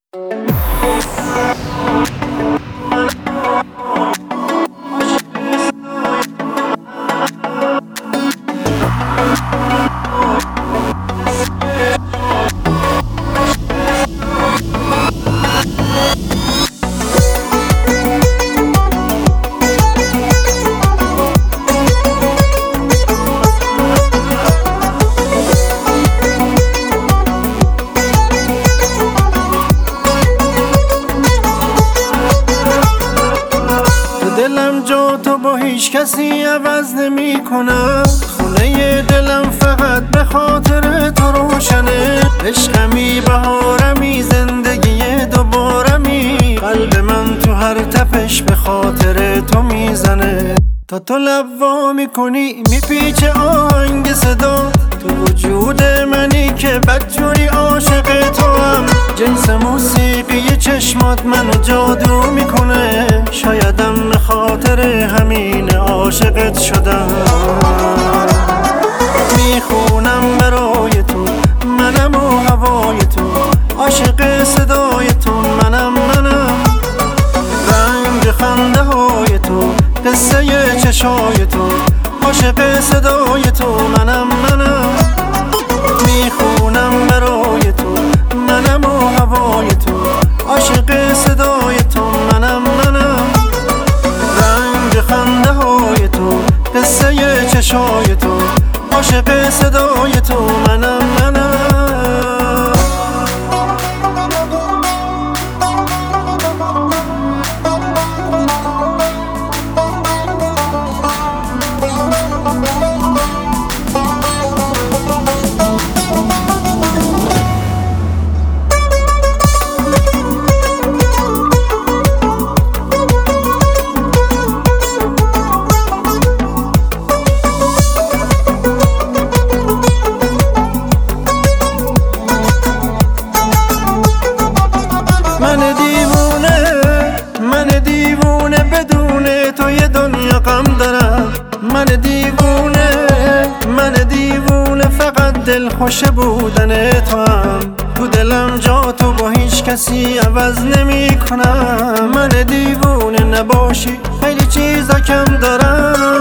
دلم جا تو با هیچ کسی عوض نمی کنم. خونه دلم فقط به خاطر تو روشنه. عشقمی بهارمی زندگی دوبارمی. قلب من تو هر تپش به خاطر تو میزنه. تا تو لب وا میکنی میپیچه آهنگ صدا. تو وجود منی که بدجوری عاشق تو هم. جنس موسیقی چشمات منو جادو میکنه. شایدم به خاطر همین عاشقت شدم. میخونم برای تو منم و هوای تو. عاشق صدای تو منم رنگ خنده های تو. قصه چشای تو. عاشق صدای تو منم میخونم برای تو منم و هوای تو. عاشق صدای تو منم رنگ خنده های تو. قصه چشای تو. عاشق صدای تو منم من دیوونه بدون تو یه دنیا غم دارم. من دیوونه فقط دل خوش بودن تو هم. تو دلم جا تو با هیچ کسی عوض نمی کنم. من دیوونه نباشی خیلی چیزا کم دارم.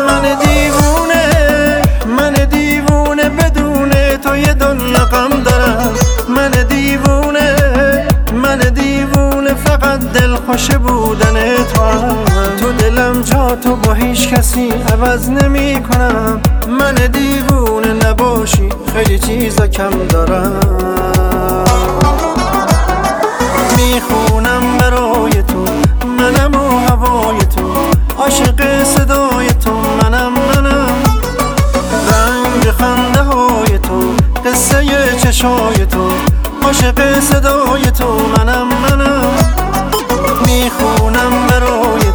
من دیوونه بدون تو یه دنیا غم دارم. من دیوونه فقط دل خوش بودن تو هم. تو دلم جا تو با هیچ کسی عوض نمی کنم. من دیوونه نباشی خیلی چیزا کم دارم. میخونم برای تو منم و هوای تو. عاشق صدای تو منم رنگ خنده های تو. قصه چشای تو. عاشق صدای تو منم میخونم برای